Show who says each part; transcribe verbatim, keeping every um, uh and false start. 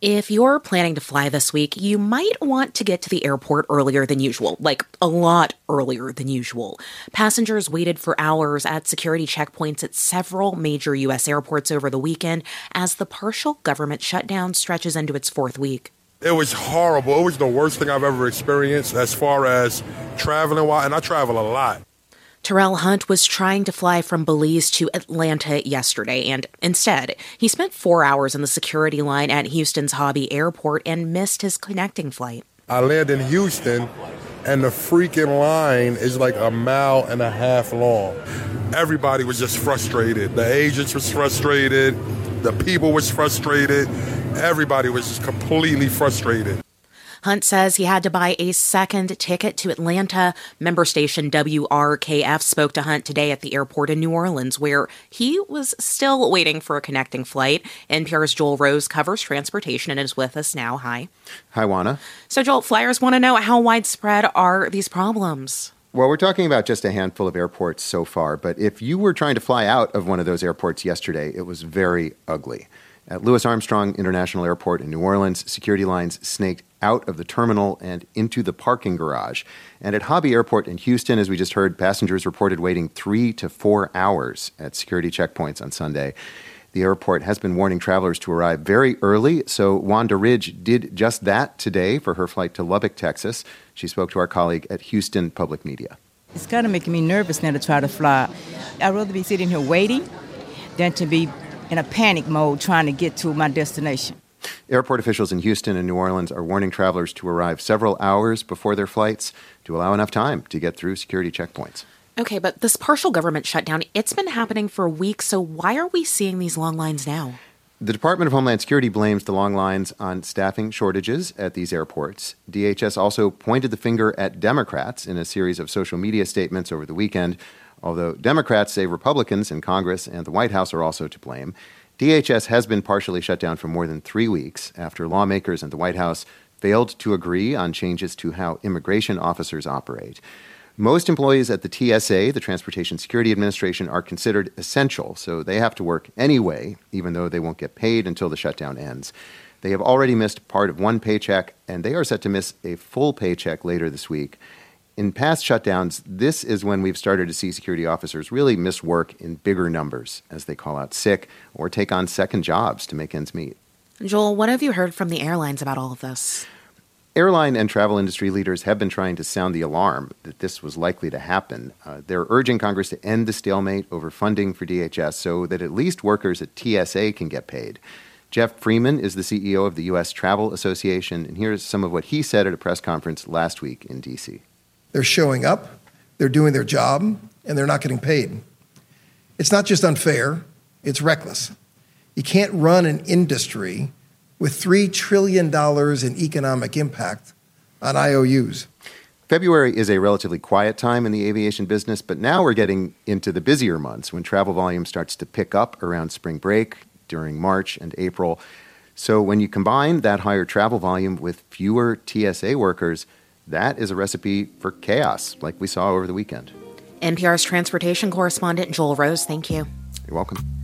Speaker 1: If you're planning to fly this week, you might want to get to the airport earlier than usual, like a lot earlier than usual. Passengers waited for hours at security checkpoints at several major U S airports over the weekend as the partial government shutdown stretches into its fourth week.
Speaker 2: It was horrible. It was the worst thing I've ever experienced as far as traveling, and I travel a lot.
Speaker 1: Terrell Hunt was trying to fly from Belize to Atlanta yesterday, and instead, he spent four hours in the security line at Houston's Hobby Airport and missed his connecting flight.
Speaker 2: I land in Houston, and the freaking line is like a mile and a half long. Everybody was just frustrated. The agents was frustrated. The people was frustrated. Everybody was just completely frustrated.
Speaker 1: Hunt says he had to buy a second ticket to Atlanta. Member station W R K F spoke to Hunt today at the airport in New Orleans, where he was still waiting for a connecting flight. N P R's Joel Rose covers transportation and is with us now. Hi.
Speaker 3: Hi, Juana.
Speaker 1: So, Joel, flyers want to know, how widespread are these problems?
Speaker 3: Well, we're talking about just a handful of airports so far, but if you were trying to fly out of one of those airports yesterday, it was very ugly. At Louis Armstrong International Airport in New Orleans, security lines snaked out of the terminal and into the parking garage. And at Hobby Airport in Houston, as we just heard, passengers reported waiting three to four hours at security checkpoints on Sunday. The airport has been warning travelers to arrive very early, so Wanda Ridge did just that today for her flight to Lubbock, Texas. She spoke to our colleague at Houston Public Media.
Speaker 4: It's kind of making me nervous now to try to fly. I'd rather be sitting here waiting than to be in a panic mode trying to get to my destination.
Speaker 3: Airport officials in Houston and New Orleans are warning travelers to arrive several hours before their flights to allow enough time to get through security checkpoints.
Speaker 1: Okay, but this partial government shutdown, it's been happening for weeks, so why are we seeing these long lines now?
Speaker 3: The Department of Homeland Security blames the long lines on staffing shortages at these airports. D H S also pointed the finger at Democrats in a series of social media statements over the weekend, although Democrats say Republicans in Congress and the White House are also to blame. D H S has been partially shut down for more than three weeks after lawmakers and the White House failed to agree on changes to how immigration officers operate. Most employees at the T S A, the Transportation Security Administration, are considered essential, so they have to work anyway, even though they won't get paid until the shutdown ends. They have already missed part of one paycheck, and they are set to miss a full paycheck later this week. In past shutdowns, this is when we've started to see security officers really miss work in bigger numbers as they call out sick or take on second jobs to make ends meet.
Speaker 1: Joel, what have you heard from the airlines about all of this?
Speaker 3: Airline and travel industry leaders have been trying to sound the alarm that this was likely to happen. Uh, they're urging Congress to end the stalemate over funding for D H S so that at least workers at T S A can get paid. Jeff Freeman is the C E O of the U S Travel Association, and here's some of what he said at a press conference last week in D C
Speaker 5: They're showing up, they're doing their job, and they're not getting paid. It's not just unfair, it's reckless. You can't run an industry with three trillion dollars in economic impact on I O Us.
Speaker 3: February is a relatively quiet time in the aviation business, but now we're getting into the busier months when travel volume starts to pick up around spring break during March and April. So when you combine that higher travel volume with fewer T S A workers, that is a recipe for chaos, like we saw over the weekend.
Speaker 1: N P R's transportation correspondent Joel Rose, thank you.
Speaker 3: You're welcome.